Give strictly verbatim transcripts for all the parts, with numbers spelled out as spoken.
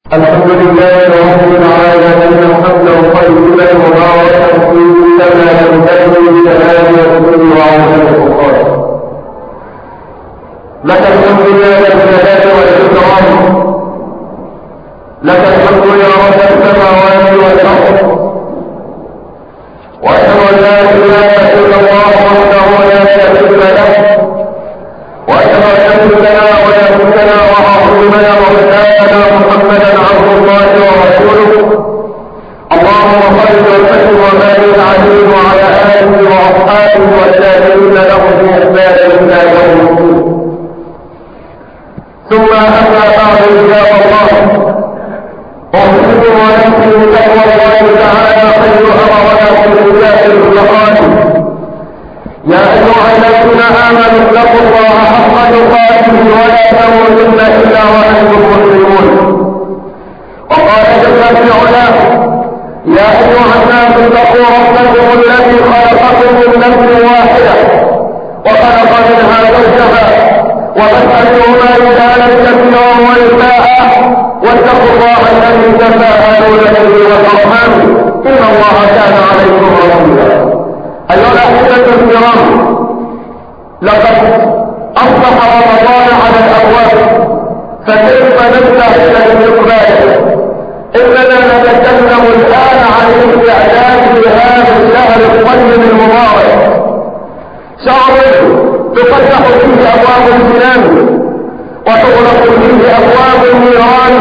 الحمد لله رب العالمين حمدا طيبا مباركا فيه كما ينبغي لجلال وجهه وعظيم سلطانه. لك الحمد يا ذا الجلال والاكرام، لك الحمد يا رب السماوات والارض، واشهد ان لا اله الا الله وحده لا شريك له، واشهد ان سيدنا ونبينا وعظيمنا ومولانا محمدا عبد الله ورسوله. اللهم صل وسلم وبارك عليه وعلى اله واصحابه والتابعين لهم باحسان الى يوم الدين. ثم اما بعد عباد الله، اوصيكم ونفسي بتقوى الله تعالى خير امرنا في كتاب المقام. يا ايها الذين امنوا اتقوا الله حق تقاته ولا تموتن الا وانتم مسلمون. وقال جل في علاه: يا ايها الناس اتقوا ربكم الذي خلقكم من نفس واحده وخلق منها زوجها وبث منهما رجالا كثيرا ونساء واتقوا الله الذي تساءلون به والارحام ان الله كان عليكم رقيبا. ايها الاحبه الكرام، لقد اصبح رمضان على الابواب، فكيف نستعد لاستقباله؟ اننا نتكلم الان عن الاستعداد لهذا الشهر الطيب المبارك، شهر تفتح فيه ابواب الجنان وتغلق فيه ابواب النيران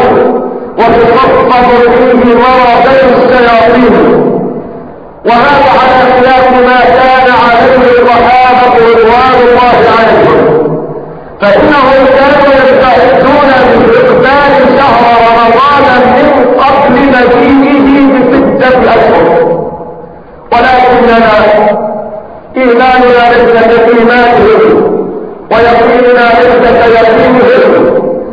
وتصفد فيه مرضي الشياطين، وهذا على خلاف ما كان عليه الصحابه رضوان الله عليهم، فانهم كانوا يستعدون لاستقبال شهر رمضان من قبل مجيئه بسته اشهر. ولكننا ايماننا ليس كايمانهم ويقيننا ليس كيقينهم،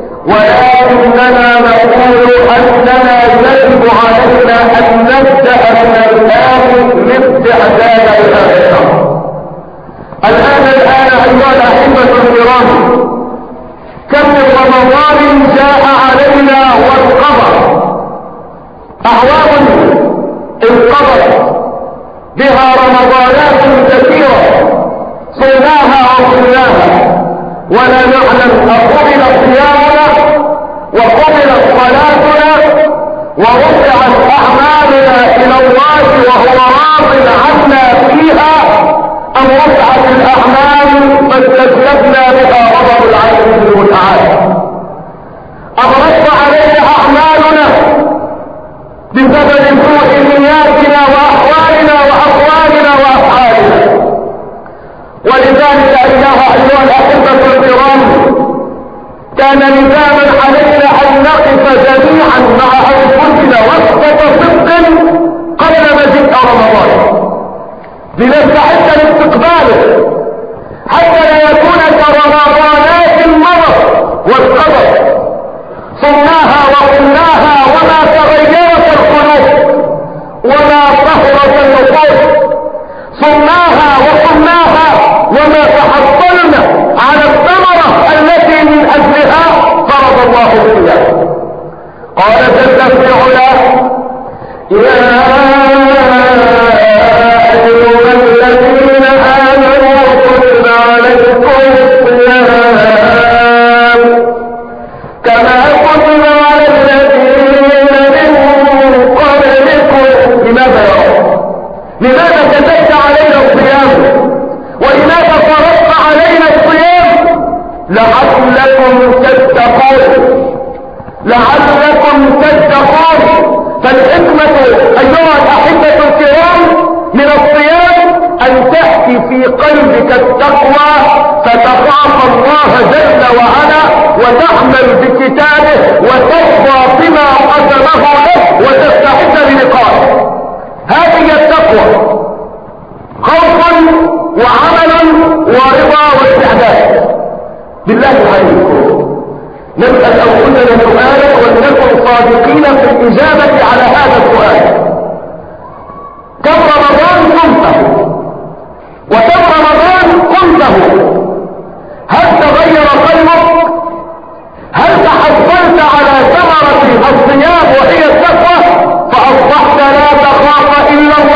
ولكننا نقول اننا يجب علينا ان نبدا من الان الاستعداد لهذا الشهر. الان الان ايها الاحبه الكرام، كم من رمضان جاء علينا وانقضى، اعوام انقضت بها رمضانات كثيره صلناها وصلناها ولا نعلم اقبل صيامنا وقبلت صلاتنا ورفعت اعمالنا الى الله وهو راض عنا فيها، ام رفعت الاعمال فاستسلمنا بها غضب العزيز المتعال، ام رد علينا اعمالنا بسبب سوء نياتنا واحوالنا واقوالنا وافعالنا. ولذلك ايها ايها الاحبه الكرام، كان لزاما علينا ان نقف جميعا مع انفسنا وسط صدق قبل مجيء رمضان لنستعد لاستقباله، حتى لا يكون كرمضانات المضت والقدر، صرناها وقلناها وما تغيرت القلوب وما طهرت النفوس، صرناها وقلناها وما تحصلنا على الثمرة التي من اجلها فرض الله فيها. قال جل في علاه: يا ايها الذين امنوا كتب عليكم الصيام كما كتب على الذين من قبلكم. لماذا يا رب؟ لماذا كتبت علينا الصيام؟ ولماذا فرضت علينا الصيام؟ لعلكم تتقون، لعلكم تتقون. فالحكمة ايها الاحبة الكرام من الصيام ان تأتي في قلبك التقوى فتخاف الله جل وعلا وتعمل بكتابه وترضى بما قسمه لك وتستعد للقائه. هذه التقوى، خوف وعمل ورضا واستعداد. بالله عليكم نسأل أنفسنا سؤالا ولنكن صادقين في الإجابة على هذا السؤال: كم رمضان قمته؟ وكم رمضان قمته؟ هل تغير قلبك؟ هل تحصلت على ثمرة الصيام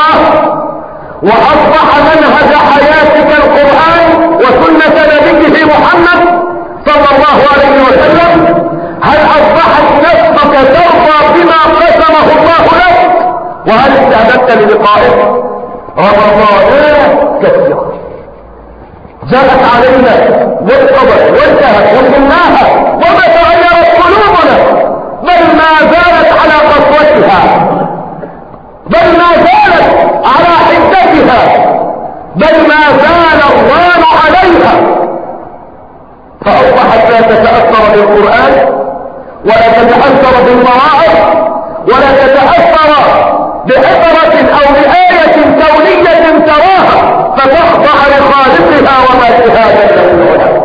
الله وأصبح منهج حياتك القرآن وسنة نبيه محمد صلى الله عليه وسلم، هل أصبحت نفسك ترضى بما قسمه الله لك؟ وهل استعددت للقائه؟ رمضانات كثيرة جاءت علينا والقبر وانتهت وصلناها وما تغيرت قلوبنا، بل ما زالت على قسوتها، بل ما زالت على حدتها، بل ما زال الران عليها، فأصبحت لا تتأثر بالقرآن ولا تتأثر بالمواعظ ولا تتأثر بعبرة أو بآية كونية تراها فتخضع لخالقها وما شهادة له.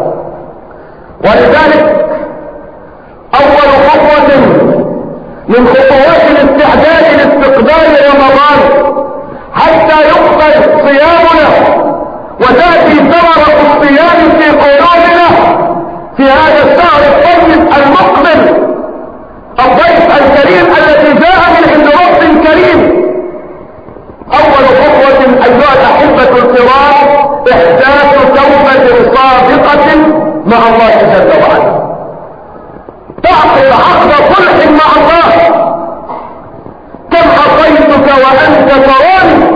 ولذلك أول خطوة من خطوات الاستعداد لاستقبال رمضان حتى يقبل صيامنا وتأتي ثمرة الصيام في قلوبنا في هذا الشهر الطيب المقبل، الضيف الكريم الذي جاء من عند رب كريم. أول خطوة أيها الأحبة الكرام إحداث توبة صادقة مع الله جل وعلا، تعقد عقد صلح مع الله. كم عصيتك وأنت تراني،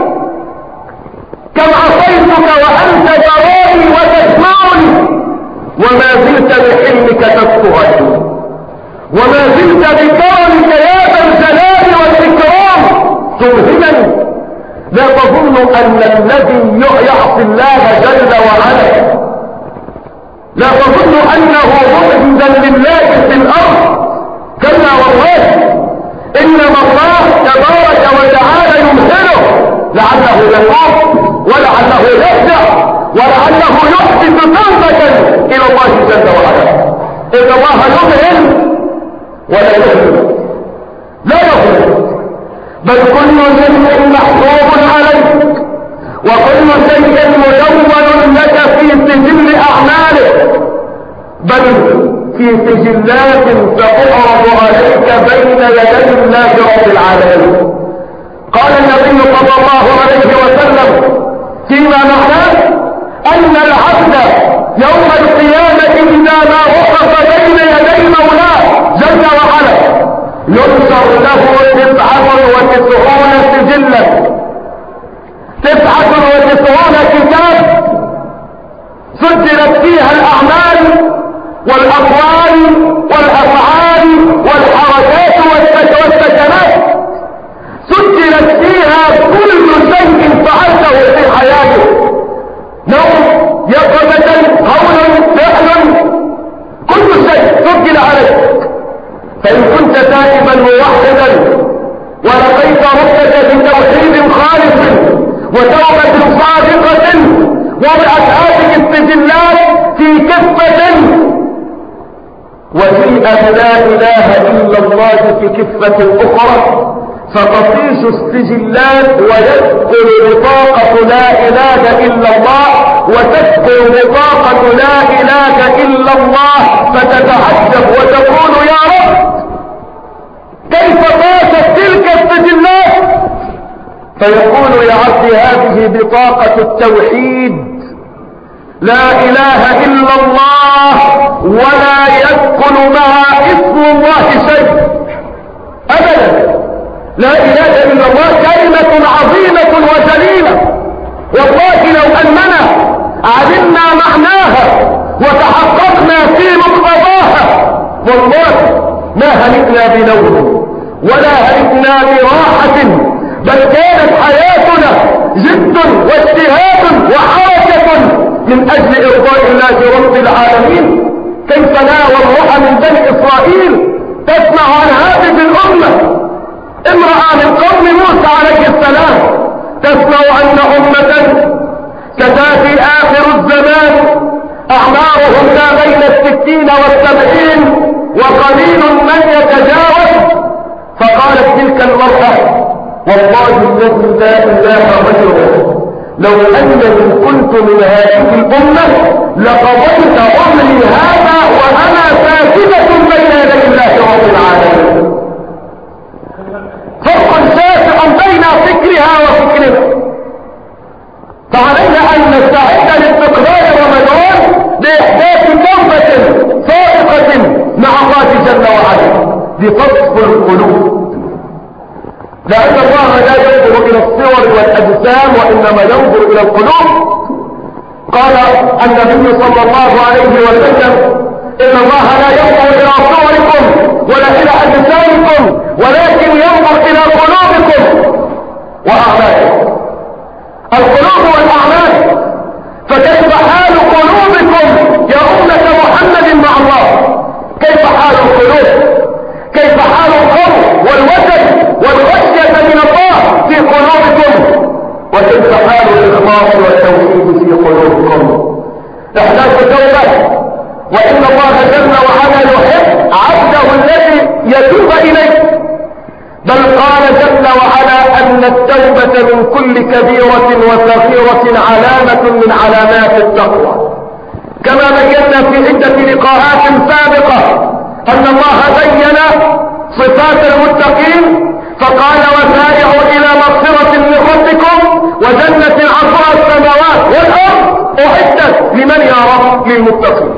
كم عصيتك وأنت تراني وتسمعني، وما زلت بحلمك تذكرني، وما زلت بكرمك يا ذا الجلال والإكرام توهمني. لا تظن أن الذي يعصي الله جل وعلا، لا تظن أنه مؤذن لله في الأرض، كلا والله، إنما الله تبارك وتعالى يمهله لعله يتوب ولعله يرجع ولعله يحدث توبة إلى الله جل وعلا. إن الله يمهل ولا يهلك، لا يهلك، بل كل شيء محسوب عليك وكل شيء مدون لك في سجل أعمالك، بل في سجلات ستعرض عليك بين يدي الله رب العالمين. قال النبي صلى الله عليه وسلم فيما معناه أن العبد يوم القيامة إذا ما وقف بين يدي مولاه جل وعلا ينشر له تسعة وتسعون سجلا، تسعة وتسعون كتاب سجلت فيها الأعمال والأقوال والأفعال والحركات والسكنات، سجلت فيها كل شيء فعلته في حياتك، نوم، يقظة، قول، فعل، كل شيء سجل عليك. فإن كنت تائبا موحدا ولقيت ربك بتوحيد خالص وتوبة صادقة وضعت هذه السجلات في كفة وجيء بلا إله إلا الله في كفة أخرى فتطيش السجلات ويدخل بطاقة لا إله إلا الله وتدخل بطاقة لا إله إلا الله فتتعجب وتقول يا رب كيف طاشت تلك السجلات؟ فيقول يا عبدي هذه بطاقة التوحيد، لا إله إلا الله ولا يدخل مع اسم الله شيء أبدا. لا إله إلا الله كلمة عظيمة وجليلة، والله لو أننا علمنا معناها وتحققنا في مقتضاها والله ما هلكنا بنوم ولا هلكنا براحة، بل كانت حياتنا جد واجتهاد وحركة من أجل إرضاء الله رب العالمين. كيف لا والروح من بني إسرائيل تسمع عن هذه الأمة، امرأة من قوم موسى عليه السلام تسمع أن أمة ستأتي آخر الزمان أعمارهم ما بين الستين والسبعين وقليل من يتجاوز. فقالت تلك المرأة والله الذي لا إله غيره لو أنني كنت من هذه الأمة لقضيت عمري هذا وأنا ساجدة بين يدي الله رب العالمين. فرق شاسع بين فكرها وفكرنا. وصف القلوب، لأن الله لا ينظر إلى الصور والأجسام وإنما ينظر إلى القلوب. قال النبي صلى الله عليه وسلم إن الله لا ينظر إلى صوركم ولا إلى أجسامكم ولكن ينظر إلى قلوبكم وأعمالكم. القلوب والأعمال، فكيف حال قلوبكم يا أمة محمد مع الله؟ كيف حال القلوب؟ كيف حال الخوف والوجل والخشية من الله في قلوبكم؟ وكيف حال الإخلاص والتوحيد في قلوبكم؟ تحتاج توبة، وإن الله جل وعلا يحب عبده الذي يتوب إليه، بل قال جل وعلا أن التوبة من كل كبيرة وصغيرة علامة من علامات التقوى، كما بينا في عدة لقاءات سابقة أن الله بين صفات المتقين فقال وسارعوا إلى مغفرة من ربكم وجنة عرضها السماوات والأرض أعدت لمن يا رب؟ للمتقين.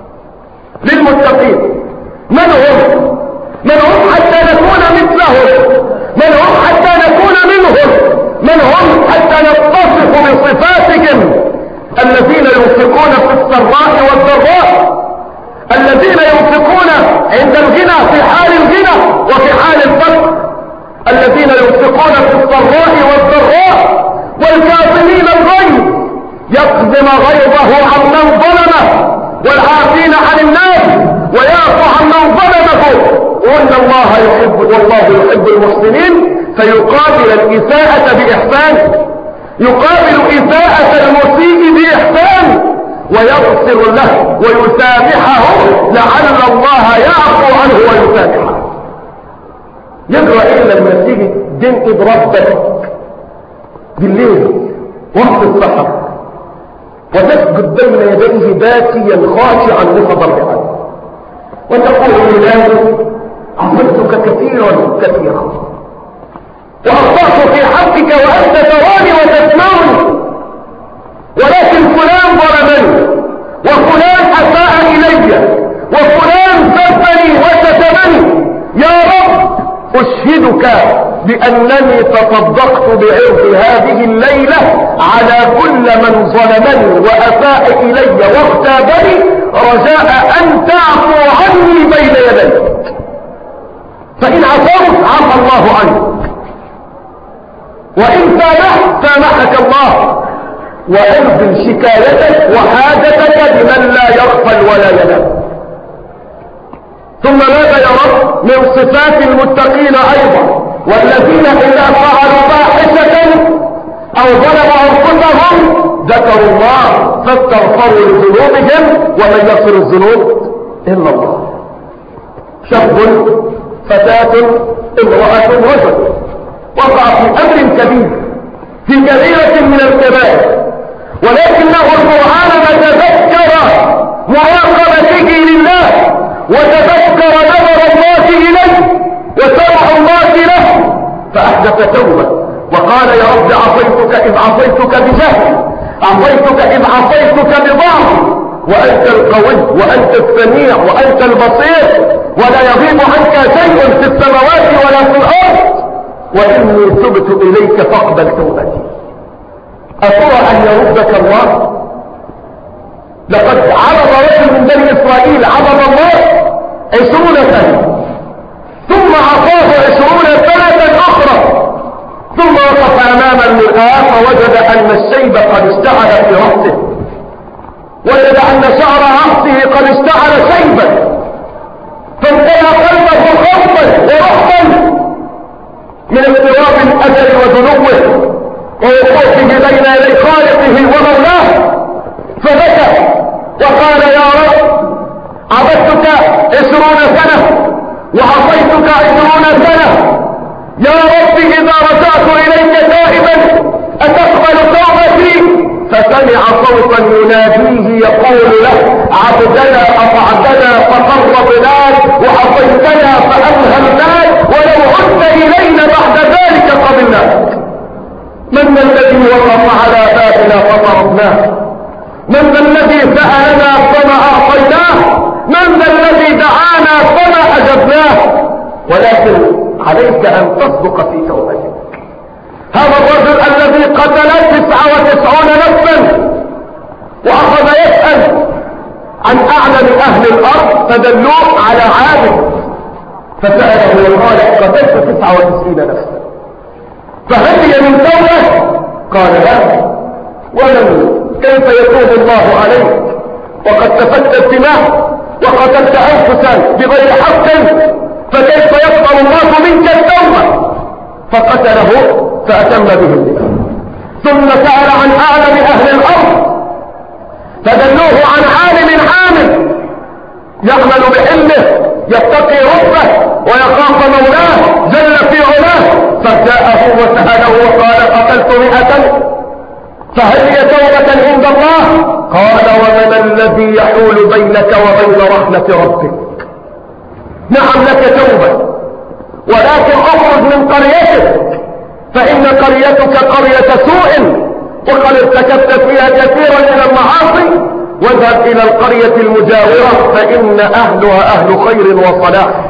للمتقين من هم؟ من هم حتى نكون مثلهم؟ من هم حتى نكون منهم؟ من هم حتى نتصف بصفاتهم؟ الذين ينفقون في السراء والضراء، الذين ينفقون عند الغنى في حال الغنى وفي حال الفقر، الذين ينفقون في السراء والضراء والكاظمين الغيظ يقدم غيظه عمن ظلمه والعافين عن الناس ويعفو عمن ظلمه، وان الله يحب والله يحب المحسنين. فيقابل الإساءة بإحسان، يقابل إساءة المسيء بإحسان ويغفر له ويسامحه لعل الله يعفو عنه ويسامحه. يجرى إلا المسيح تنقذ ربك بالليل وقت السحر وتسجد بين يديه باكيا خاشعا متضرعا وتقول إلهي عصيتك كثيرا كثيرا وأخطأت في حقك وأنت تراني وتسمعني، ولكن فلان ضربني وفلان أساء إلي وفلان سبني وشتمني، يا رب أشهدك بأنني تصدقت بعرض هذه الليلة على كل من ظلمني وأساء إلي واغتابني رجاء أن تعفو عني بين يديك، فإن عفوت عفى الله عنك، وإن سامحت سامحك الله، وأنزل شكايتك وحاجتك بمن لا يغفل ولا ينام. ثم ماذا يا رب؟ من صفات المتقين أيضا والذين إذا فعلوا فاحشة أو ظلموا أنفسهم ذكروا الله فاستغفروا لذنوبهم ومن يغفر الذنوب إلا الله. شاب فتاة امرأة رجل وقع في أمر كبير في كبيرة من الكبائر، ولكنه القرآن تذكر مراقبته لله وتذكر نظر الله إليه وسمع الله له فأحدث توبة وقال يا رب عصيتك إذ عصيتك بجهل، عصيتك إذ عصيتك بضعف، وأنت القوي وأنت السميع وأنت البصير ولا يغيب عنك شيء في السماوات ولا في الأرض، وإني تبت إليك فاقبل توبتي. أترى أن يردك الله؟ لقد عرض رجل من بني إسرائيل عبد الله عشرون سنة ثم عصاه عشرون سنة أخرى، ثم وقف أمام المرآة فوجد أن الشيب قد اشتعل في رأسه، وجد أن شعر رأسه قد اشتعل شيبا، فامتلأ قلبه خوفا ورعبا من اضطراب الأجل وذنوبه ووقوفه بين يدي خالقه ومولاه، فبكى وقال يا رب عبدتك عشرون سنة وعصيتك عشرون سنة، يا رب إذا رجعت إليك تائبا أتقبل توبتي؟ فسمع صوتا يناديه يقول له عبدنا أطعتنا فقربناك وعصيتنا فأمهلناك ولو عدت إلينا بعد ذلك قبلناك. من الذي وقف على بابنا فطرقناه؟ من ذا الذي سألنا فما أعطيناه؟ من ذا الذي دعانا فما أجبناه؟ ولكن ولكن عليك أن تصدق في توبتك. هذا الرجل الذي قتل تسعة وتسعون نفسا وأخذ يسأل عن أعلم أهل الأرض فدلوه على عابد، فسأله وقال قتلت تسعة وتسعين نفسا فهل هي من توبة؟ قال لا. ومن كيف يتوب الله عليك وقد سفكت الدماء وقتلت أنفسا بغير حق، فكيف يقبل الله منك التوبة؟ فقتله فأتم به الدماء. ثم سأل عن أعلم أهل الأرض فدلوه عن عالم عامل يعمل بعلمه يتقي ربه ويخاف مولاه جل في علاه، فجاءه وسأله وقال قتلت مئة فهل هي توبة عند الله؟ قال ومن الذي يحول بينك وبين رحمة ربك؟ نعم لك توبة، ولكن اخرج من قريتك فإن قريتك قرية سوء وقد ارتكبت فيها كثيرا من المعاصي، واذهب إلى القرية المجاورة فإن أهلها أهل خير وصلاح.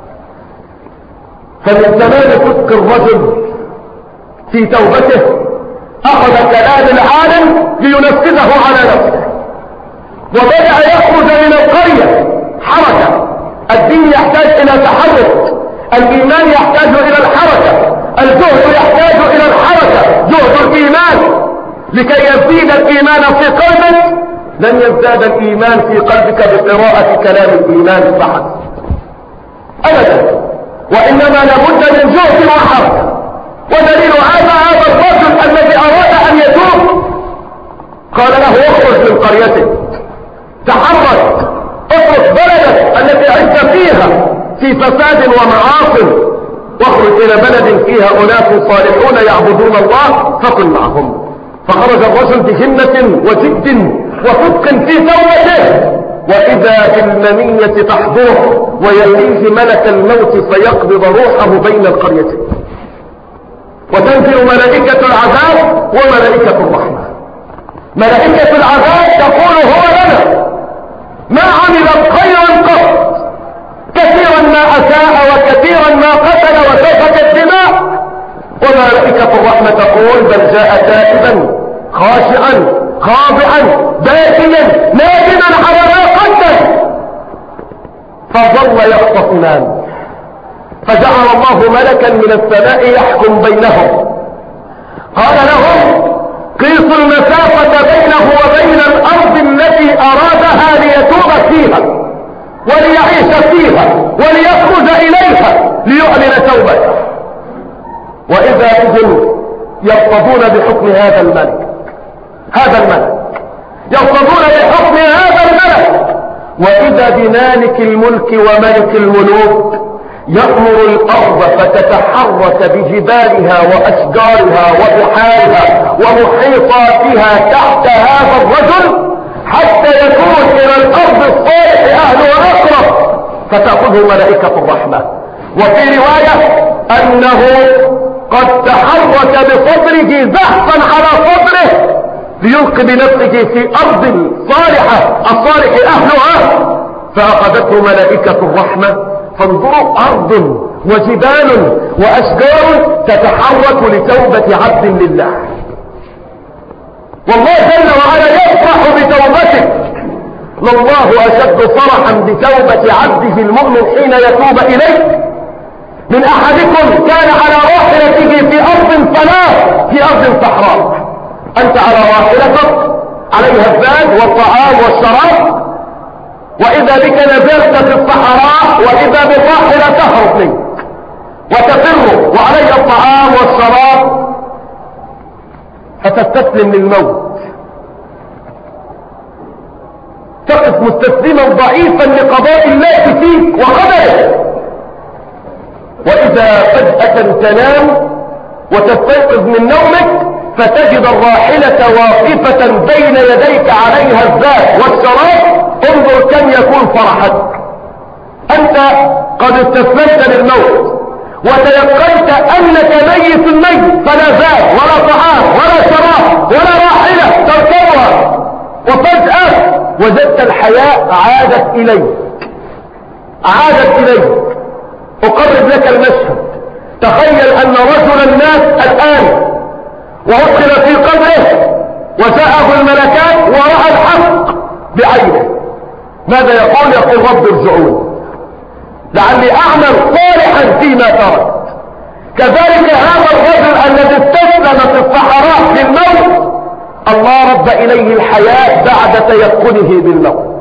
فمن تمام صدق الرجل في توبته أخذ كلام العالم لينفذه على نفسه، وبدأ يخرج من القرية حركة. الدين يحتاج إلى تحرك، الإيمان يحتاج إلى الحركة، الجهد يحتاج إلى الحركة، جهد الإيمان لكي يزيد الإيمان في قلبك. لن يزداد الإيمان في قلبك بقراءة كلام الإيمان فحسب أبدا، وإنما لابد من جهد وحركة. ودليل هذا هذا الرجل الذي أراد أن يتوب قال له اخرج من قريتك، تحرك، اترك بلدك التي عشت فيها في فساد ومعاصي، واخرج إلى بلد فيها أناس صالحون يعبدون الله فكن معهم. فخرج الرجل بهمة وجد وصدق في توبته، وإذا بالمنية تحضره ويأتيه ملك الموت فيقبض روحه بين القريتين، وتنزل ملائكة العذاب وملائكة الرحمة. ملائكة العذاب تقول هو لنا ما عمل خيرا قط، كثيرا ما أساء وكثيرا ما قتل وسفك الدماء، وملائكة الرحمة تقول بل جاء تائبا خاشعا خاضعا باكيا نادما على ما قدم. فظل يختصمان، فجعل الله ملكا من السماء يحكم بينهم، قال لهم قيسوا المسافة بينه وبين الأرض التي أرادها ليتوب فيها وليعيش فيها وليخرج إليها ليعلن توبته. وإذا بهم يرتضون بحكم هذا الملك، هذا الملك يرتضون بحكم هذا الملك. وإذا بمالك الملك وملك الملوك يأمر الأرض فتتحرك بجبالها وأشجارها وبحارها ومحيطاتها تحت هذا الرجل حتى يكون إلى الأرض الصالح أهلها أقرب فتأخذه ملائكة الرحمة. وفي رواية أنه قد تحرك بصدره زحفا على صدره ليلقي بنفسه في أرض صالحة الصالح أهلها، فأخذته ملائكة الرحمة. فانظروا أرض وجبال وأشجار تتحرك لتوبة عبد لله، والله جل وعلا يفرح بتوبتك. لله أشد فرحا بتوبة عبده المؤمن حين يتوب إليه من أحدكم كان على راحلته في أرض فلاة في أرض صحراء، أنت على راحلتك عليها الزاد والطعام والشراب، وإذا بك نزلت في الصحراء وإذا بالراحلة تهرب منك وتفر وعليها الطعام والشراب، فتستسلم للموت، تقف مستسلما ضعيفا لقضاء الله فيك وقدره. وإذا فجأة تنام وتستيقظ من نومك فتجد الراحلة واقفة بين يديك عليها الزاد والشراب، انظر كم يكون فرحك. أنت قد استسلمت للموت وتيقنت أنك ميت ميت، فلا زاد ولا طعام ولا شراب ولا راحلة تركبها، وفجأة وجدت الحياة عادت إليك عادت إليك أقرب لك المشهد. تخيل أن رجلا مات الآن وأدخل في قبره وجاءه الملكات ورأى الحق بعينه، ماذا يقول؟ يقول رب ارجعون لعلي أعمل صالحا فيما تركت. كذلك هذا الرجل الذي استسلم في الصحراء للموت الله رد إليه الحياة بعد تيقنه بالموت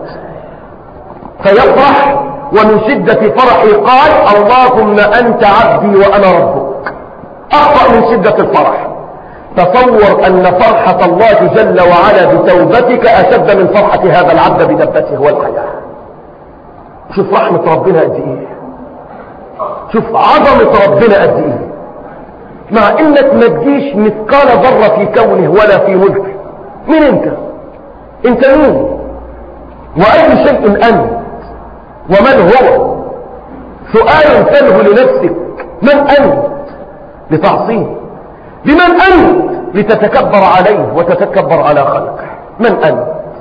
فيفرح، ومن شدة فرحه قال اللهم أنت عبدي وأنا ربك. أخطأ من شدة الفرح. تصور أن فرحة الله جل وعلا بتوبتك أشد من فرحة هذا العبد بدبته والحياة. شوف رحمة ربنا قد إيه، شوف عظمة ربنا قد إيه، مع إنك ما تجيش مثقال ذرة في كونه ولا في ملكه. مين أنت؟ أنت مين؟ وأي شيء أنت؟ ومن هو؟ سؤال سله لنفسك، من أنت لتعصيه؟ بمن أنت لتتكبر عليه وتتكبر على خلقه؟ من أنت؟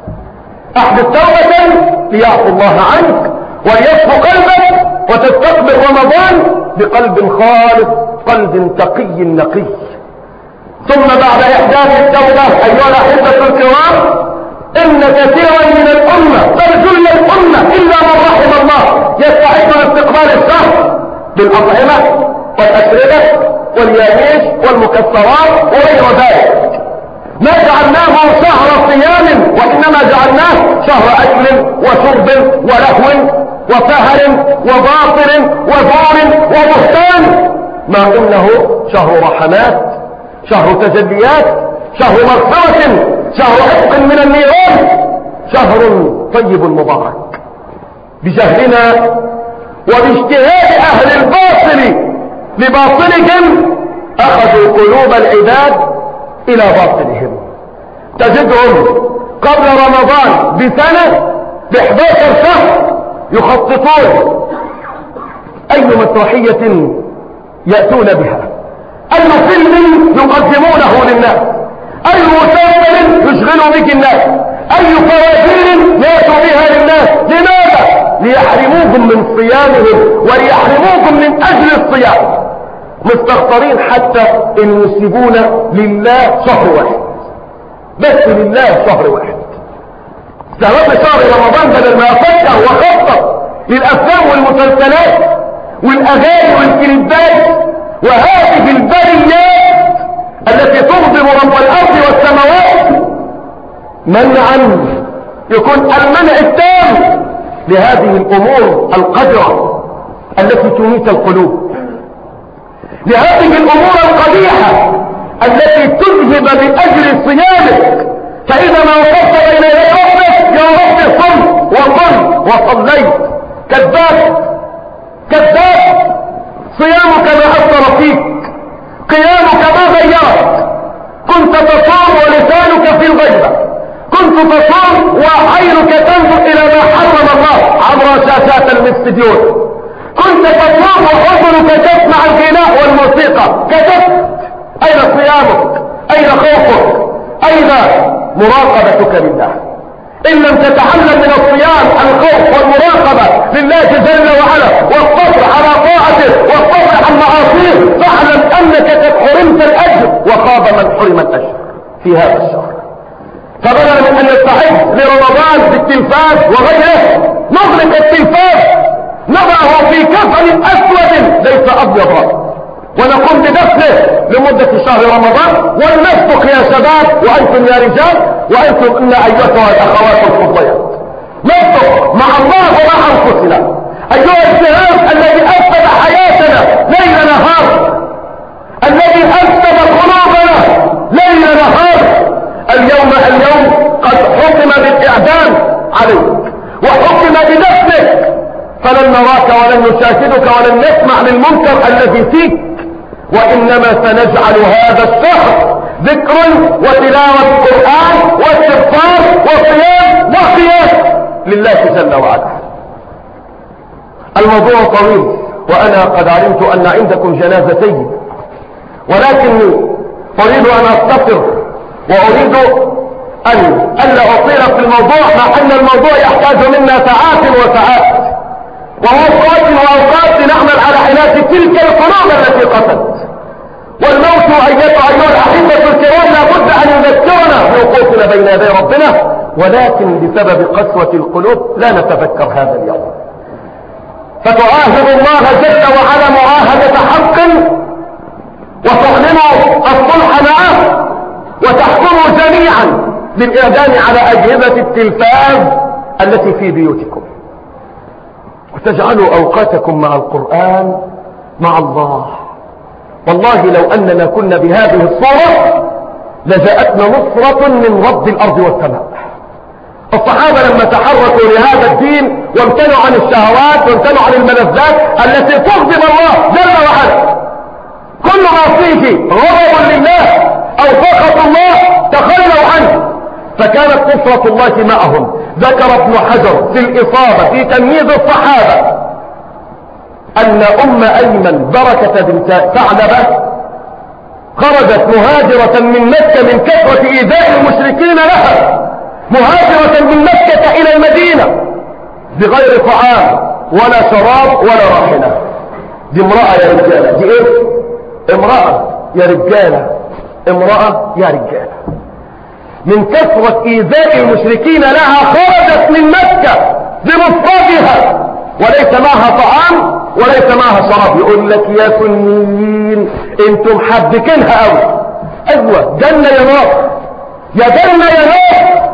أحدث توبة ليعفو الله عنك وليصفو قلبك وتستقبل رمضان بقلب خالص، قلب تقي نقي. ثم بعد إحداث التوبة أيها الأحبة الكرام إن كثيرا من الأمة بل جل الأمة إلا من رحم الله يستعد لاستقبال الشهر بالأطعمة والأشربة والياميش والمكسرات وغير ذلك. ما جعلناه شهر صيام وإنما جعلناه شهر أكل وشرب ولهو وسهر وباطل وزور وبهتان، مع إنه شهر رحمات، شهر تجليات، شهر مغفرة، شهر عتق من النيران، شهر طيب مبارك. بجهلنا وباجتهاد أهل الباطل لباطلهم أخذوا قلوب العباد إلى باطلهم. تجدهم قبل رمضان بسنة بإحدى عشر شهر يخططون أي مسرحية يأتون بها، أي فيلم يقدمونه للناس، أي مسلسل يشغل به الناس، أي فوازير يأتوا بها للناس. لماذا؟ ليحرموهم من صيامهم وليحرموكم من أجل الصيام. مستخسرين حتى إن يسيبون لله شهر واحد، بس لله شهر واحد. استهدف شهر رمضان بدل ما يفكر وخطط للأفلام والمسلسلات والأغاني والكليبات وهذه البريات التي تغضب رب الأرض والسماوات، منعا يكون المنع التام لهذه الأمور القذرة التي تميت القلوب، لهذه الأمور القبيحة التي تذهب بأجل صيامك. فإذا ما وقفت بين يدي ربك يا رب صم وقم وصليت، كذاب كذاب. صيامك ما أثر فيك، قيامك ما غيرك. كنت تصوم ولسانك في الغيبة، كنت تصوم وعينك تنظر إلى ما حرم الله عبر شاشات الاستديو، كنت تصوم وأذنك تسمع الغناء والموسيقى. كذبت. أين صيامك؟ أين خوفك؟ أين مراقبتك لله؟ إن لم تتعلم من الصيام الخوف والمراقبة لله جل وعلا والصبر على طاعته والصبر عن معاصيه، فاعلم أنك قد حرمت الأجر وخاب من حرم الأجر في هذا الشهر. فبدلا من أن نستعد لرمضان بالتلفاز وغيره نغلق التلفاز، نضعه في كفن أسود ليس أبيض، ونقوم بدفنه لمدة شهر رمضان، ولنسبق يا شباب وأنتم يا رجال وأنتم إن أيتها الأخوات الفضيات، نسبق مع الله ومع أنفسنا. أيها الشباب الذي أفسد حياتنا ليل نهار، الذي أفسد قلوبنا ليل نهار، اليوم اليوم قد حكم بالإعدام عليك وحكم بدفنك، فلن نراك ولن نشاهدك ولن نسمع للمنكر الذي فيك، وإنما سنجعل هذا الشهر ذكر وتلاوة قرآن واستغفار وصيام وقيام لله جل وعلا. الموضوع طويل وأنا قد علمت أن عندكم جنازتين، ولكني أريد أن أختصر وأريد أن ألا أطيل في الموضوع، مع أن الموضوع يحتاج منا ساعات وساعات، وأوقات وأوقات نعمل على علاج تلك القلوب التي قتلت. والموت أيها أيها الأحبة الكرام لابد أن يذكرنا بوقوفنا بين يدي ربنا، ولكن بسبب قسوة القلوب لا نتذكر هذا اليوم. فتعاهد الله جل وعلا معاهدة حق، وتعلنوا الصلح معه، وتحكموا جميعا بالإعدام على أجهزة التلفاز التي في بيوتكم، وتجعلوا أوقاتكم مع القرآن مع الله. والله لو أننا كنا بهذه الصورة لجاءتنا نصرة من رب الأرض والسماء. الصحابة لما تحركوا لهذا الدين وامتنعوا عن الشهوات وامتنعوا عن الملذات التي تغضب الله جل وعلا، كل ما فيه غضب لله أو سخط الله تخلوا عنه، فكانت نصرة الله معهم. ذكر ابن حجر في الإصابة في تمييز الصحابة أن أم أيمن بركة بنت ثعلبة خرجت مهاجرة من مكة من كثرة إيذاء المشركين لها، مهاجرة من مكة إلى المدينة بغير طعام ولا شراب ولا راحلة. دي امرأة يا رجالة، دي ايه؟ امرأة يا رجالة، امرأة يا رجالة. من كثرة إيذاء المشركين لها خرجت من مكة بمفردها وليس معها طعام وليس معها شراب. يقول لك يا سنيين انتم حبكينها قوي. ايوه جنة يا نار، يا جنة يا نار،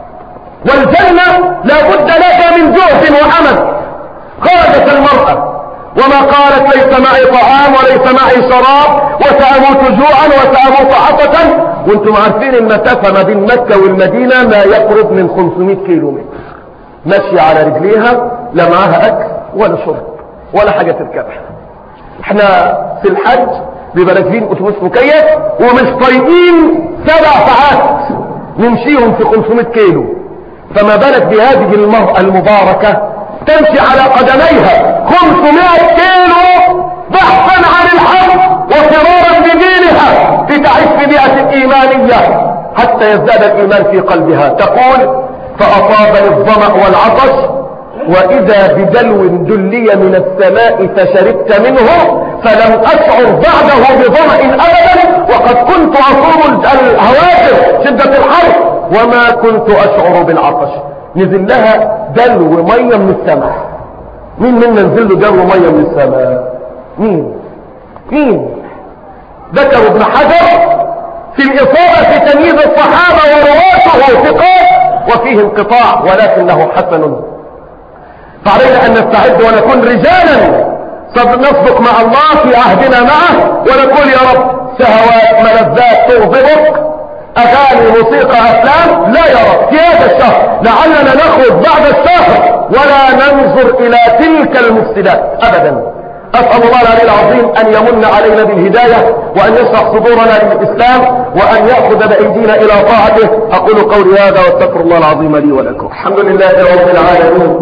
والجنة لابد لها من جهد وعمل. خرجت المرأة وما قالت ليس معي طعام وليس معي شراب وسأموت جوعا وسأموت عطشا، وانتم عارفين المسافة ما بين مكة والمدينة ما يقرب من خمسمائة كيلو متر، ماشية على رجليها، لا معاها اكل ولا شرب ولا حاجة تركبها. احنا في الحج بيبقى راكبين اتوبيس مكيف ومش طايقين سبع ساعات نمشيهم في خمسمائة كيلو، فما بالك بهذه المرأة المباركة تمشي على قدميها خمسمائة كيلو بحثا عن الحق وفرارا بدينها لتعيش بيئة إيمانية حتى يزداد الإيمان في قلبها. تقول فأصابني الظمأ والعطش وإذا بدلو دلي من السماء فشربت منه فلم أشعر بعده بظمأ أبدا، وقد كنت أصوم الهواجر شدة الحر وما كنت أشعر بالعطش. نزل لها دلو مية من السماء. مين منا نزل له دلو مية من السماء؟ مين مين ذكر ابن حجر في الإصابة في تمييز الصحابة ورواته ثقات وفيه انقطاع ولكنه حسن. فعلينا أن نستعد ونكون رجالا نصدق مع الله في عهدنا معه ونقول يا رب شهوات ملذات تغضبك، أغاني موسيقى أفلام لا يا رب في هذا الشهر لعلنا نخرج بعد الشهر ولا ننظر إلى تلك المفسدات أبدا. أسأل الله العلي العظيم أن يمن علينا بالهداية وأن يشرح صدورنا للإسلام وأن يأخذ بأيدينا إلى طاعته. أقول قولي هذا واستغفر الله العظيم لي ولكم. الحمد لله رب العالمين،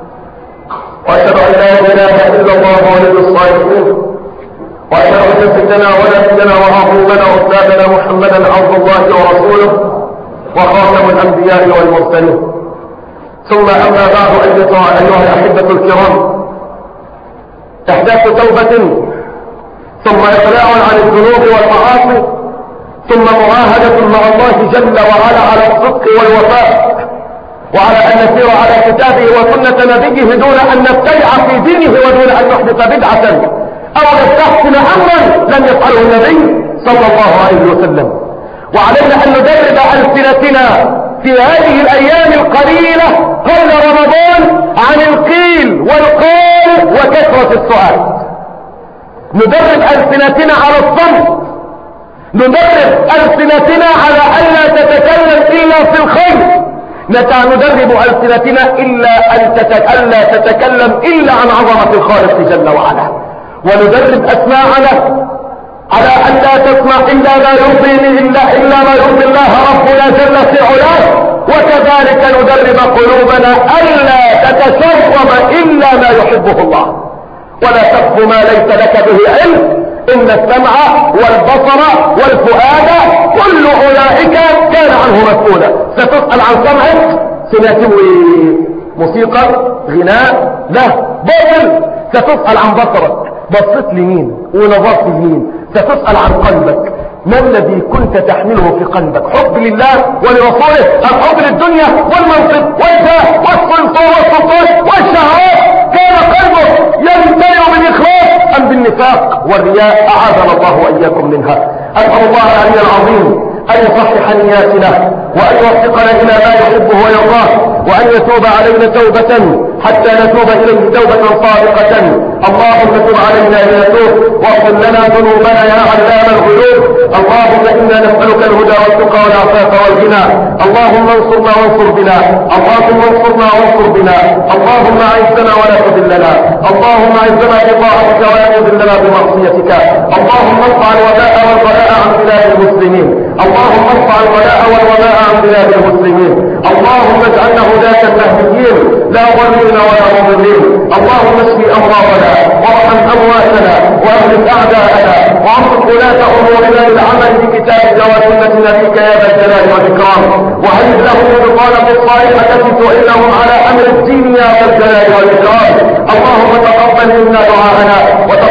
وأشهد أن لا إله إلا الله ولي الصالحين، وأشهد أن سيدنا ونبينا وعظيمنا وأستاذنا محمدا عبد الله ورسوله وخاتم الأنبياء والمرسلين. ثم أما بعد أيها الأحبة الكرام، إحداث توبة ثم إقلاع عن الذنوب والمعاصي ثم معاهدة مع الله جل وعلا على الصدق والوفاء وعلى أن نسير على كتابه وسنة نبيه دون أن نبتدع في دينه ودون أن نحدث بدعة أو نستحسن أمرا لم يفعله النبي صلى الله عليه وسلم. وعلينا أن ندرب ألسنتنا في هذه الأيام القليلة قبل رمضان عن القيل والقال وكثرة السؤال. ندرب ألسنتنا على الصمت، ندرب ألسنتنا على ألا تتكلم إلا في الخير، ندرب ألسنتنا إلا أن ألا تتكلم إلا عن عظمة الخالق جل وعلا، وندرب أسماعنا على أن لا تسمع إلا ما يرضي إلا, إلا ما يرضي الله ربنا جل في علاه، وكذلك ندرب قلوبنا ألا تتشرب إلا ما يحبه الله، ولا تقف ما ليس لك به علم، إن السمع والبصر والفؤاد كل أولئك كان عنه مسؤولا. ستسأل عن سمعك، سمعته موسيقى غناء لا باطل. ستسأل عن بصرك، بصيت لمين ونظرت لمين. ستسأل عن قلبك، ما الذي كنت تحمله في قلبك؟ حب لله ولرسوله أم حب للدنيا والمنصب والجاه والسلطان والسلطان والشهوات؟ كان قلبك يمتلئ بالإخلاص أم بالنفاق والرياء؟ أعاذنا الله وإياكم منها. أسأل الله العلي العظيم أن يصحح نياتنا وأن يوفقنا إلى ما يحبه ويرضاه، وأن يتوب علينا توبة حتى نتوب إليه توبة صادقة. اللهم تب علينا لنتوب واغفر لنا ذنوبنا يا علام الغيوب. اللهم إنا نسألك الهدى والتقى والعفاف والغنى. اللهم انصرنا وانصر بنا، اللهم انصرنا وانصر بنا. اللهم أعزنا ولا تذلنا، اللهم أعزنا بطاعتك ولا تذلنا بمعصيتك. اللهم ارفع الوباء والبلاء عن بلاد المسلمين، اللهم ارفع البلاء والوباء عن بلاد المسلمين. اللهم اجعلنا هداة مهديين لا ضالين ولا مضلين. اللهم اشف امراضنا وارحم امواتنا واهلك اعداءنا وانصر ولاة امورنا للعمل بكتابك وسنة نبيك يا ذا الجلال والاكرام. وهيئ لهم البطانة الصالحة التي تعينهم على امر الدين يا ذا الجلال والاكرام. اللهم تقبل منا دعاءنا